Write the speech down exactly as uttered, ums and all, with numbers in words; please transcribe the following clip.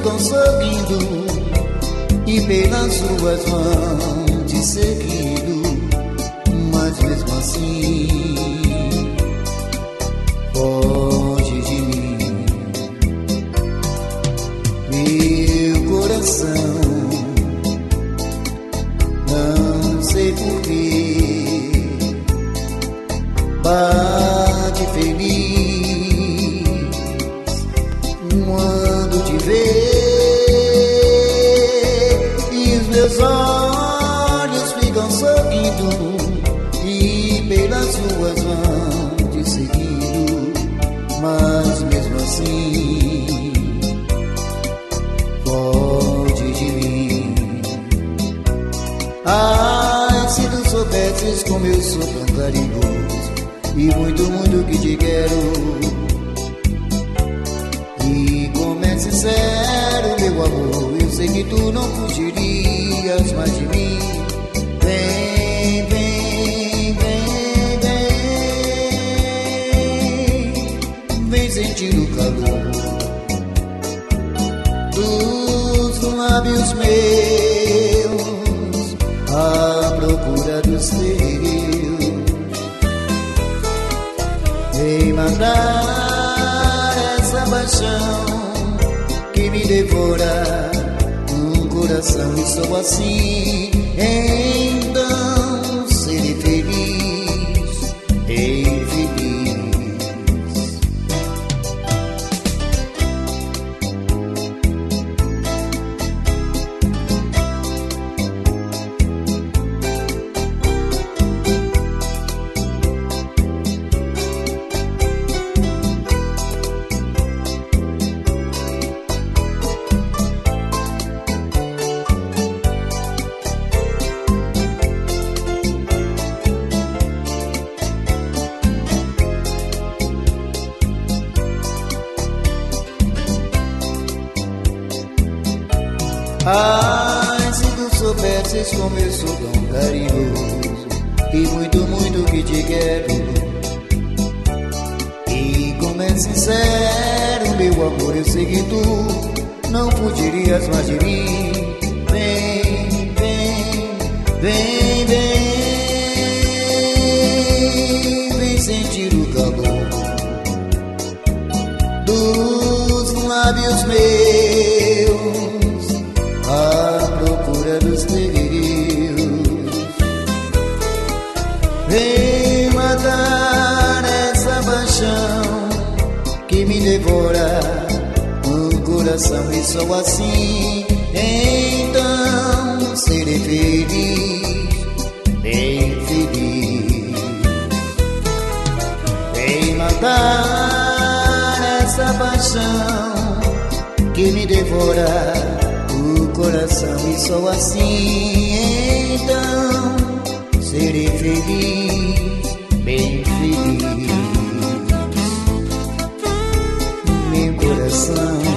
ficam sorrindo e pelas ruas vão te seguindo, mas mesmo assim foge de mim. Meu coração, não sei porquê, bate feliz quando te vê, e os meus olhos ficam sorrindo e pelas ruas vão te seguindo, mas mesmo assim foge de mim. Ai, se tu soubesses como eu sou tão carinhoso e muito, muito que te quero, e como é sincero meu amor, eu sei que tu não fugirias mais de mim. Vem, vem, vem, vem, vem sentir o calor dos lábios meus à procura dos teus. Vem matar essa paixão que me devora um coração, e sou assim, então serei feliz, infeliz. Ai, se tu soubesses como eu sou tão carinhoso e muito, muito que te quero, e como é sincero meu amor, eu sei que tu não fugirias mais de mim. Vem, vem, vem, vem, vem sentir o calor dos lábios meus à procura dos teus. Vem matar essa paixão que me devora o coração, e sou assim, então serei feliz, bem feliz. Vem matar essa paixão que me devora o coração, e sou assim, então serei feliz, bem feliz. Meu coração,